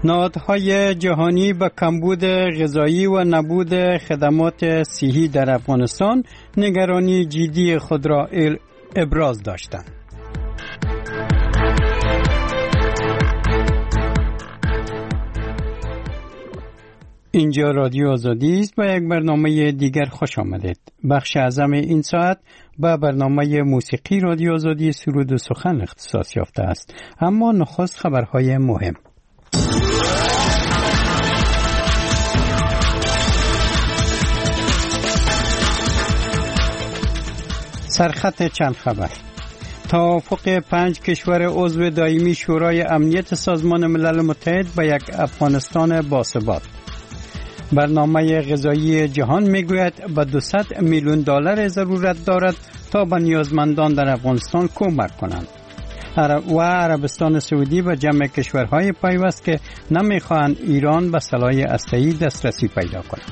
نهادهای جهانی به کمبود غذایی و نبود خدمات صحی در افغانستان نگرانی جدی خود را ابراز داشتند. اینجا رادیو آزادی است. با یک برنامه دیگر خوش آمدید. بخش اعظم این ساعت با برنامه موسیقی رادیو آزادی سرود و سخن اختصاص یافته است. اما نخست خبرهای مهم. سرخط چند خبر. توافق 5 کشور عضو دائمی شورای امنیت سازمان ملل متحد به یک افغانستان باثبات. برنامه غذایی جهان میگوید به $200 میلیون ضرورت دارد تا به نیازمندان در افغانستان کمک کنند. و عربستان سعودی به جمع کشورهای پیوست که نمیخواهند ایران به سلاح هسته‌ای دسترسی پیدا کند.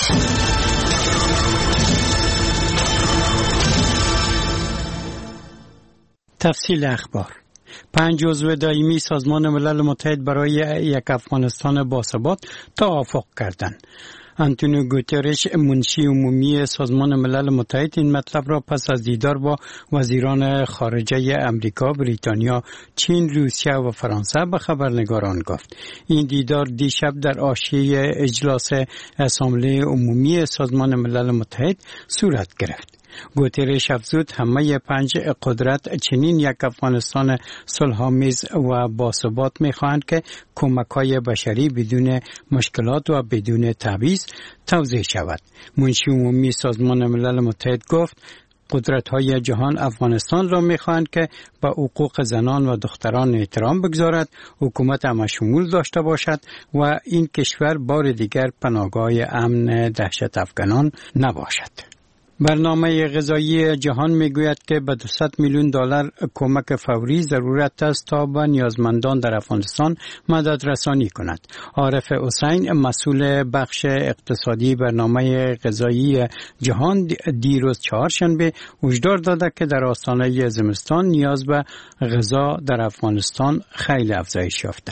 تفصیل اخبار. 5 عضو دائمی سازمان ملل متحد برای یک افغانستان باثبات توافق کردند. آنتونیو گوترش منشی عمومی سازمان ملل متحد این مطلب را پس از دیدار با وزیران خارجه امریکا، بریتانیا، چین، روسیه و فرانسه به خبرنگاران گفت. این دیدار دیشب در حاشیه اجلاس اسامبله عمومی سازمان ملل متحد صورت گرفت. گوترش افزود همه 5 قدرت چنین یک افغانستان صلح‌آمیز و باثبات می‌خواهند که کمک‌های بشری بدون مشکلات و بدون تبعیض توزیع شود. منشی عمومی سازمان ملل متحد گفت قدرت‌های جهان افغانستان را می‌خواهند که به حقوق زنان و دختران احترام بگذارد، حکومت همشمول داشته باشد و این کشور بار دیگر پناهگاه امن دهشت افغانان نباشد. برنامه غذایی جهان میگوید که به $200 میلیون کمک فوری ضرورت است تا به نیازمندان در افغانستان مدد رسانی کند. عارف حسین مسئول بخش اقتصادی برنامه غذایی جهان دیروز چهارشنبه هشدار داده که در آستانه زمستان نیاز به غذا در افغانستان خیلی افزایش یافته.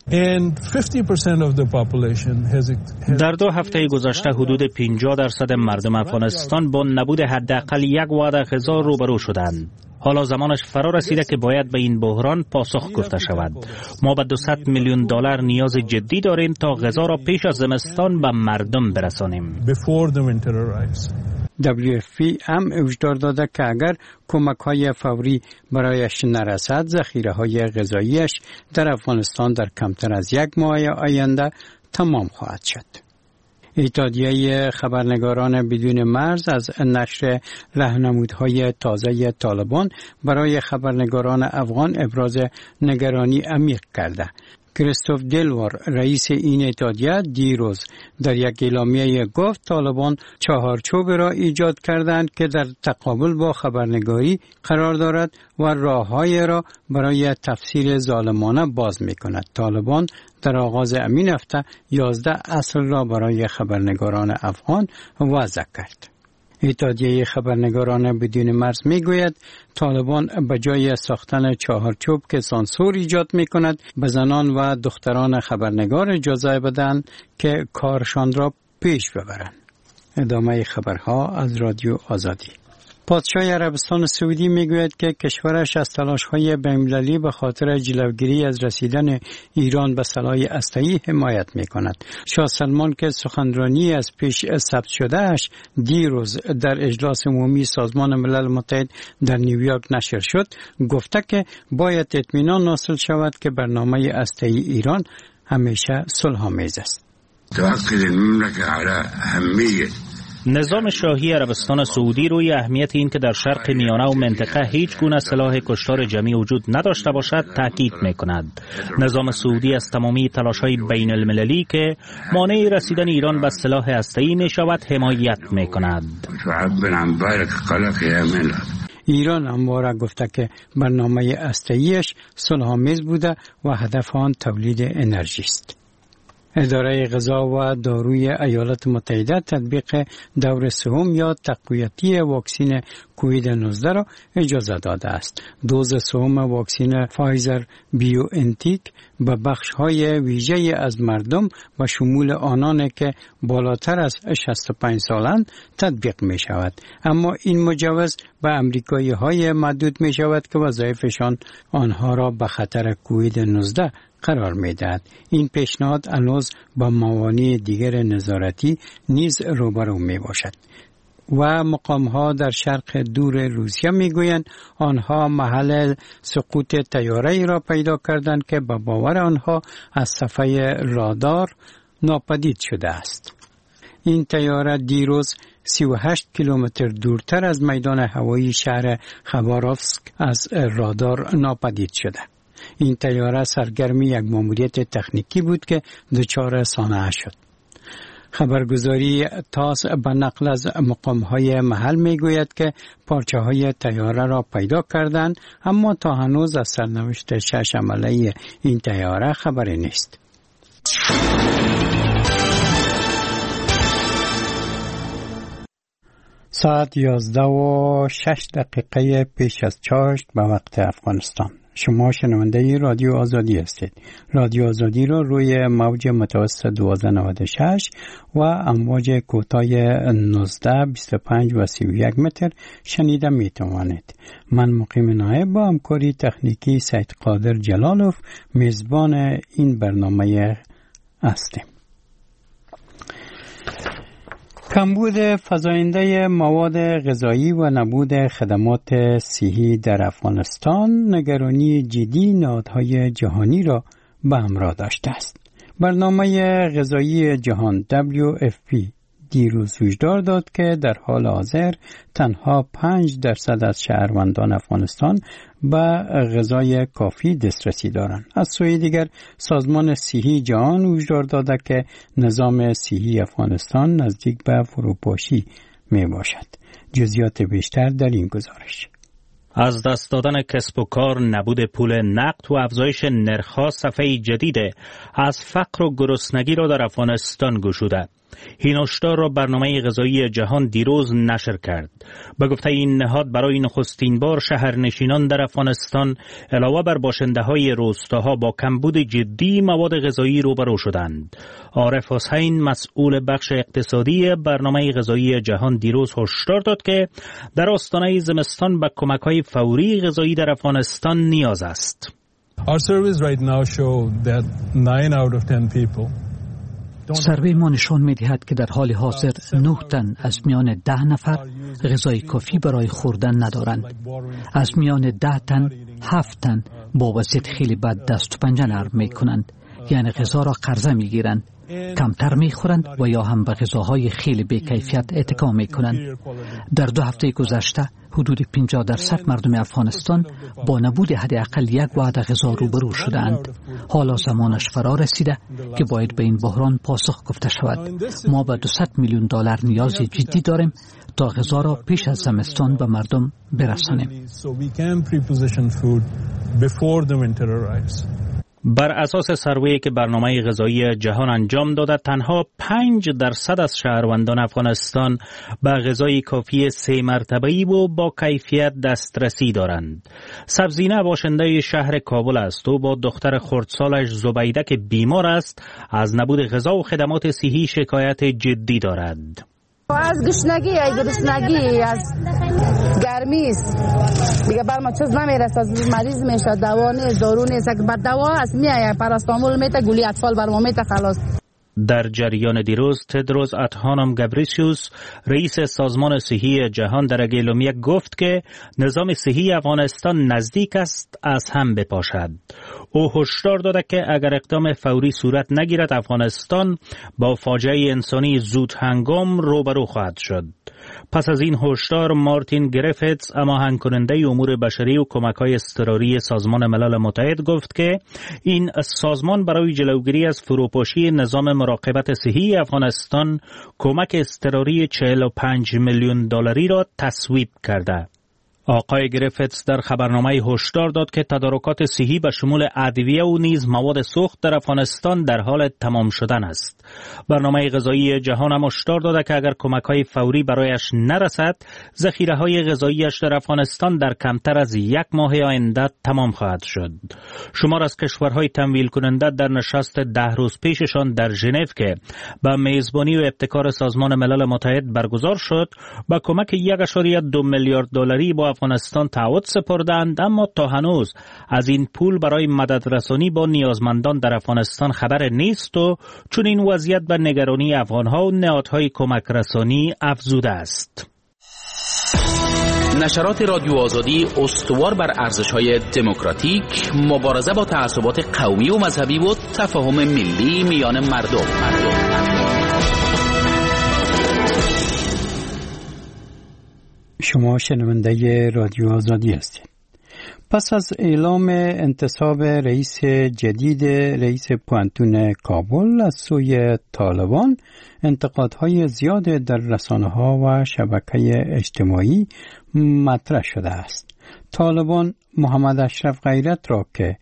در 2 هفته گذشته حدود 50% مردم افغانستان با نبود حداقل یک وعده غذا روبرو شدند. حالا زمانش فرا رسیده که باید به این بحران پاسخ گفته شود. ما به $200 میلیون نیاز جدی داریم تا غذا را پیش از زمستان به مردم برسانیم. WFP هم هشدار داده که اگر کمک‌های فوری برایش نرسد، ذخیره‌های غذاییش در افغانستان در کمتر از 1 ماه آینده تمام خواهد شد. اتحادیه خبرنگاران بدون مرز از نشر راهنمودهای تازه طالبان برای خبرنگاران افغان ابراز نگرانی عمیق کرده. کریستوف دلوار رئیس این اتحادیه دیروز در یک اعلامیه گفت طالبان چهارچوب را ایجاد کردند که در تقابل با خبرنگاری قرار دارد و راه‌های را برای تفسیر ظالمانه باز می‌کند. طالبان در آغاز همین هفته 11 اصل را برای خبرنگاران افغان وضع کرد. اتحادیه خبرنگاران بدون مرز میگوید طالبان به جای ساختن چهارچوب که سانسور ایجاد میکند به زنان و دختران خبرنگار اجازه بدن که کارشان را پیش ببرند. ادامه خبرها از رادیو آزادی. پادشاه عربستان سعودی میگوید که کشورش از تلاش‌های بین‌المللی به خاطر جلوگیری از رسیدن ایران به سلاح هسته‌ای حمایت می‌کند. شاه سلمان که سخنرانی از پیش ثبت شده‌اش دیروز در اجلاس عمومی سازمان ملل متحد در نیویورک نشر شد، گفته که باید اطمینان حاصل شود که برنامه هسته‌ای ایران همیشه صلح‌آمیز است. نظام شاهی عربستان سعودی روی اهمیت این که در شرق میانه و منطقه هیچ گونه سلاح کشتار جمعی وجود نداشته باشد تاکید می‌کند. نظام سعودی از تمامی تلاش‌های بین المللی که مانع رسیدن ایران به سلاح هسته‌ای می‌شود حمایت می‌کند. ایران همواره گفته که برنامه هسته‌ایش صلح‌آمیز بوده و هدف آن تولید انرژی است. اداره غذا و داروی ایالات متحده تطبیق دور سوم یا تقویتی واکسن کووید 19 را اجازه داده است. دوز سوم واکسن فایزر بیو انتیک به بخش‌های ویژه از مردم و شمول آنان که بالاتر از 65 سالند تطبیق می شود. اما این مجوز به امریکایی‌های محدود می شود که وظایفشان آنها را به خطر کووید 19 قرار می دهد. این پیشنهاد هنوز با موانع دیگر نظارتی نیز روبرو می باشد. و مقام‌ها در شرق دور روسیه می‌گویند آنها محل سقوط طیاره‌ای را پیدا کردند که به باور آنها از صفحه رادار ناپدید شده است. این طیاره دیروز 38 کیلومتر دورتر از میدان هوایی شهر خباروفسک از رادار ناپدید شده. این طیاره سرگرم یک ماموریت تکنیکی بود که دچار صانعه شد. خبرگزاری تاس به نقل از مقام‌های محل می‌گوید که پارچه‌های طیاره را پیدا کردند، اما تا هنوز از سرنوشت 6 عمله این طیاره خبری نیست. ساعت 11:06 پیش از چاشت به وقت افغانستان. شما شنونده رادیو آزادی هستید. رادیو آزادی را روی موج متوسط 1296 و امواج کوتاه 19، 25 و 31 متر شنیده می توانید. من مقیم نایب با همکاری تکنیکی سید قادر جلالوف میزبان این برنامه هستیم. کمبود فزاینده مواد غذایی و نبود خدمات صحی در افغانستان نگرانی جدی نهادهای جهانی را به همراه داشته است. برنامه غذایی جهان WFP دیروز هشدار داد که در حال حاضر تنها 5% از شهروندان افغانستان به غذای کافی دسترسی دارند. از سوی دیگر سازمان صحی جهان هشدار داده که نظام صحی افغانستان نزدیک به فروپاشی می باشد. جزئیات بیشتر در این گزارش. از دست دادن کسب و کار، نبود پول نقد و افزایش نرخ‌ها صفحه جدید از فقر و گرسنگی را در افغانستان گشوده. این هشدار را برنامه غذایی جهان دیروز نشر کرد. به گفته این نهاد برای نخستین بار شهرنشینان در افغانستان علاوه بر باشنده‌های روستاها با کمبود جدی مواد غذایی روبرو شدند. عارف حسین مسئول بخش اقتصادی برنامه غذایی جهان دیروز هشدار داد که در آستانه زمستان به کمک‌های فوری غذایی در افغانستان نیاز است. Our surveys right now show that 9 out of 10 people سروی ما نشان می‌دهد که در حال حاضر 9 تن از میان 10 نفر غذای کافی برای خوردن ندارند. از میان 10 تن 7 تن با وضعیت خیلی بد دست و پنجه نرم می‌کنند، یعنی غذا را قرضه می‌گیرند، کمتر می‌خورند و یا هم به غذاهای خیلی بی‌کیفیت اتکا می‌کنند. در 2 هفته گذشته حدود 50% مردم افغانستان با نبود حداقل یک وعده غذا روبرو شدند. حالا زمانش فرا رسیده که باید به این بحران پاسخ گفته شود. ما به $200 میلیون نیاز جدی داریم تا غذا را پیش از زمستان به مردم برسانیم. بر اساس سروی که برنامه غذایی جهان انجام داده، تنها 5% از شهروندان افغانستان به غذای کافی 3 مرتبه‌ای و با کیفیت دسترسی دارند. سبزینه باشنده شهر کابل است و با دختر خردسالش زبیده که بیمار است از نبود غذا و خدمات صحی شکایت جدی دارد. از گشنگی، از گرمی است دیگه، بر ما چیز نمیرسه، از مریض میشه، دوا نیست، دارو نیست، بعد دوا هست میایه پاراستامول میته، گولی اطفال بر ما میته، خلاص. در جریان دیروز تدروس ادهانم گبریسیوس رئیس سازمان صحی جهان در گلومیه گفت که نظام صحی افغانستان نزدیک است از هم بپاشد. او هشدار داده که اگر اقدام فوری صورت نگیرد افغانستان با فاجعه انسانی زود هنگام روبرو خواهد شد. پس از این هشدار مارتین گریفیتس هماهنگ کننده امور بشری و کمک‌های اضطراری سازمان ملل متحد گفت که این سازمان برای جلوگیری از فروپاشی نظام مراقبت صحی افغانستان کمک اضطراری $45 میلیون را تصویب کرده. آقای گریفیتس در خبرنامه هشدار داد که تدارکات صحی به شمول ادویه و نیز مواد سوخت در افغانستان در حال تمام شدن است. برنامه غذایی جهان هم هشدار داده که اگر کمک‌های فوری برایش نرسد، ذخیره‌های غذاییش در افغانستان در کمتر از 1 ماه آینده تمام خواهد شد. شمار از کشورهای تمویل کننده در نشست 10 روز پیششان در ژنو که به میزبانی و ابتکار سازمان ملل متحد برگزار شد، با کمک 1.2 میلیارد دلاری با افغانستان تعهد سپردند، اما تا هنوز از این پول برای مدد رسانی با نیازمندان در افغانستان خبر نیست و چون این وضعیت به نگرانی افغانها و نهادهای کمک رسانی افزوده است. نشرات رادیو آزادی استوار بر ارزش‌های دموکراتیک، مبارزه با تعصبات قومی و مذهبی و تفاهم ملی میان مردم. شما شنونده رادیو آزادی هستید. پس از اعلام انتصاب رئیس جدید رئیس پوانتون کابل از سوی طالبان، انتقادهای زیاد در رسانه‌ها و شبکه اجتماعی مطرح شده است. طالبان محمد اشرف غیرت را که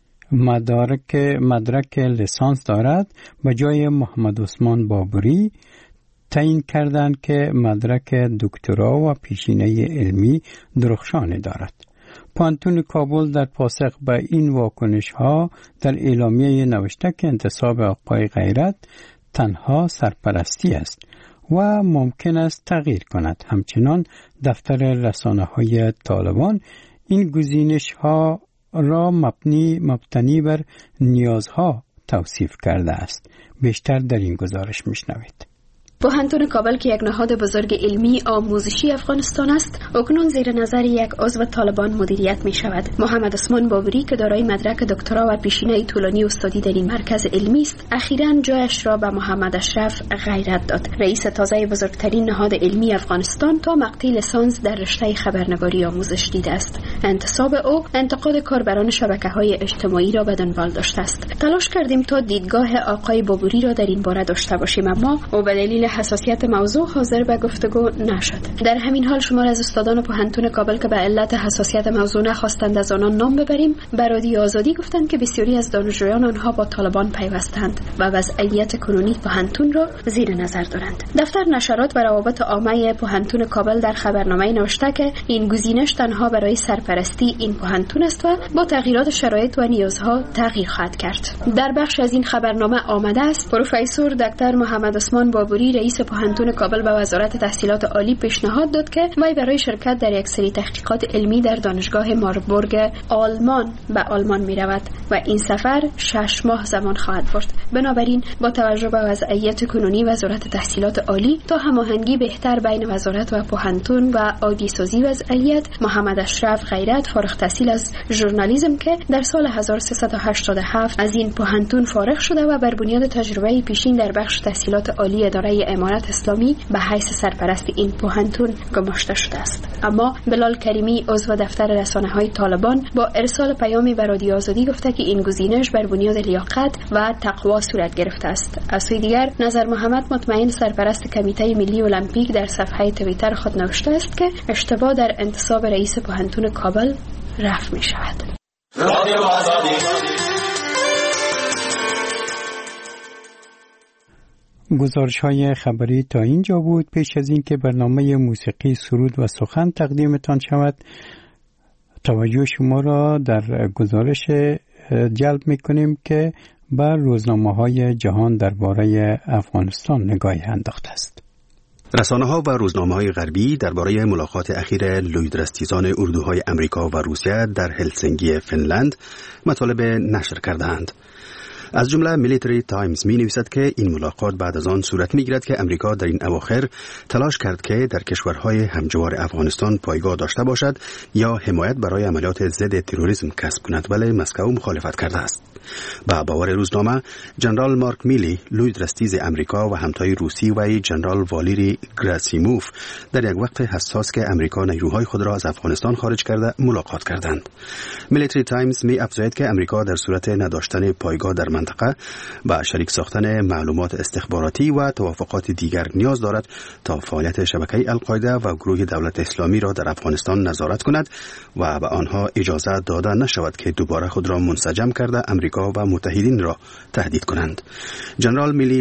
مدرک لیسانس دارد به جای محمد عثمان بابری تعیین کردند که مدرک دکترا و پیشینه علمی درخشانی دارد. پوانتون کابل در پاسخ به این واکنش ها در اعلامیه نوشته که انتصاب آقای غیرت تنها سرپرستی است و ممکن است تغییر کند. همچنان دفتر رسانه های طالبان این گزینش ها را مبتنی بر نیازها توصیف کرده است. بیشتر در این گزارش میشنوید. پوهنتون کابل که یک نهاد بزرگ علمی آموزشی افغانستان است، اکنون زیر نظر یک عضو طالبان مدیریت می شود. محمد عثمان بابری که دارای مدرک دکترا و پیشینه طولانی استادی در این مرکز علمی است، اخیراً جایش را به محمد اشرف غیرت داد. رئیس تازه بزرگترین نهاد علمی افغانستان تا مقطع لیسانس در رشته خبرنگاری آموزش دیده است. انتصاب او انتقاد کاربران شبکه‌های اجتماعی را به دنبال داشته است. تلاش کردیم تا دیدگاه آقای بابری را در این باره داشته باشیم، اما او به دلیل حساسیت موضوع حاضر به گفتگو نشد. در همین حال شمار از استادان پوهنتون کابل که به علت حساسیت موضوع نخواستند از آنان نام ببریم، به رادیو آزادی گفتند که بسیاری از دانشجویان آنها با طالبان پیوستند و وضعیت کنونی پوهنتون را زیر نظر دارند. دفتر نشرات و روابط عامه پوهنتون کابل در خبرنامه نوشته که این گزینش تنها برای سرپرستی این پوهنتون است و با تغییرات شرایط و نیازها تغییر خواهد کرد. در بخش از این خبرنامه آمده است پروفسور دکتر محمد عثمان بابری رئیس پوهنتون کابل به وزارت تحصیلات عالی پیشنهاد داد که وی برای شرکت در یک سری تحقیقات علمی در دانشگاه ماربورگ آلمان به آلمان می رود و این سفر 6 ماه زمان خواهد برد. بنابراین با توجه به وضعیت کنونی وزارت تحصیلات عالی تا هماهنگی بهتر بین وزارت و پوهنتون و عادی سازی وضعیت، محمد اشرف غیرت فارغ التحصیل از ژورنالیسم که در سال 1387 از این پوهنتون فارغ شده و بر بنیاد تجربه پیشین در بخش تحصیلات عالی اداره امارت اسلامی به حیث سرپرست این پوهنتون گماشته شده است. اما بلال کریمی عضو دفتر رسانه‌های طالبان با ارسال پیامی به رادیو آزادی گفته که این گزینش بر بنیاد لیاقت و تقوا صورت گرفته است. از سوی دیگر نظر محمد مطمئن سرپرست کمیته ملی المپیک در صفحه توییتر خود نوشته است که اشتباه در انتصاب رئیس پوهنتون کابل رفع می شود. رادیو آزادی. گزارش های خبری تا اینجا بود. پیش از این که برنامه موسیقی سرود و سخن تقدیمتان شود، توجه شما را در گزارش جلب می کنیم که بر روزنامه های جهان درباره افغانستان نگاهی انداخته است. رسانه‌ها و روزنامه‌های غربی درباره ملاقات اخیر لویدرستیزان اردوهای امریکا و روسیه در هلسینکی فنلند مطالب نشر کردند. از جمله میلیتری تایمز می نویسد که این ملاقات بعد از آن صورت می گیرد که امریکا در این اواخر تلاش کرد که در کشورهای همجوار افغانستان پایگاه داشته باشد یا حمایت برای عملیات ضد تروریسم کسب کند، ولی مسکو مخالفت کرده است. با باور روزنامه، جنرال مارک میلی لویدرستیز امریکا و همتای روسی و جنرال والیری گراسیموف در یک وقت حساس که امریکا نیروهای خود را از افغانستان خارج کرده ملاقات کردند. میلیتری تایمز می افزاید که امریکا در صورت نداشتن پایگاه در منطقه به شریک ساختن معلومات استخباراتی و توافقات دیگر نیاز دارد تا فعالیت شبکه القاعده و گروه دولت اسلامی را در افغانستان نظارت کند و به آنها اجازه داده نشود که دوباره خود را منسجم کرده امریکا و متحدین را تهدید کنند. جنرال میلی